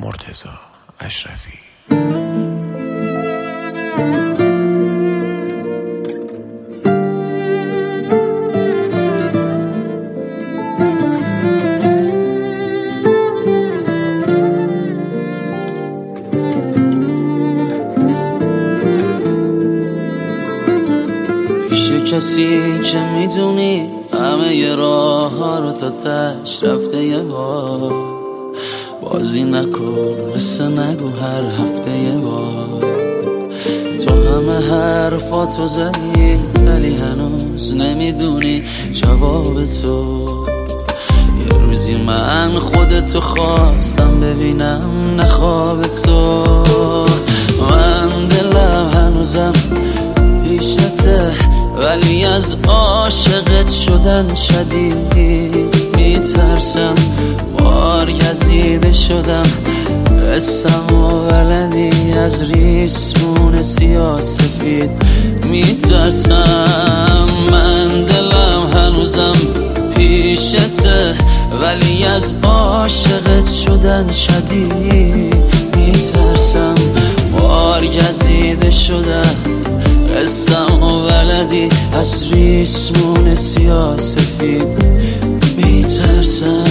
مرتضی اشرفی. پیش کسی که میدونی همه ی راه ها رو تا تش رفته یه بار، بازی نکن مثل نگو هر هفته یه بار. تو همه حرفاتو زدی ولی هنوز نمیدونی جواب تو. یه روزی من خودتو خواستم ببینم نه خواب تو. من دلم هنوزم پیشته ولی از عاشقت شدن شدید میترسم. بار گزیده شدم قسم و بلدی از ریسمون سیاسفید میترسم. من دلم هنوزم پیشته ولی از عاشقت شدن شدید میترسم. بار گزیده شدم قسم و بلدی از ریسمون سیاسفید میترسم.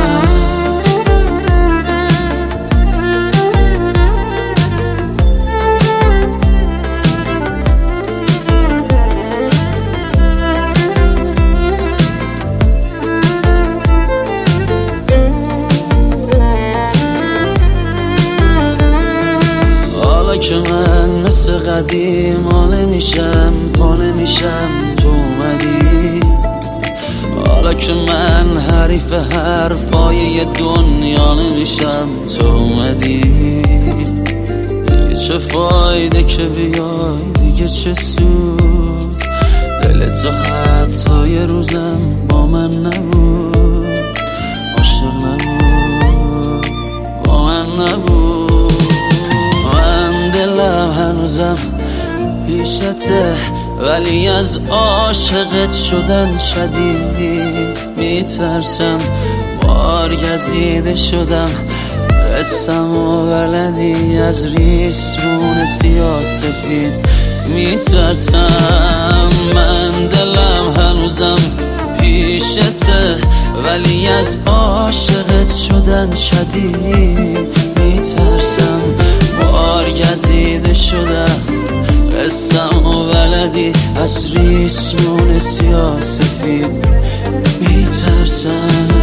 حالا که من مثل قدیم حاله میشم تو اومدی. حالا که من حریف حرفای یه دنیا نمیشم تو اومدی. دیگه چه فایده که بیای دیگه چه سود. دل تو حتی یه روزم با من نبود، عاشق نبود، با من نبود. من دلم هنوزم پیشته ولی از عاشقت شدن شدید میترسم. بار گزیده شدم قسم و بلدی از ریسمون سیاسفید میترسم. من دلم هنوزم پیشته ولی از عاشقت شدن شدید میترسم. بار گزیده شدم قسم و بلدی از ریسمون سیاسفید میترسم.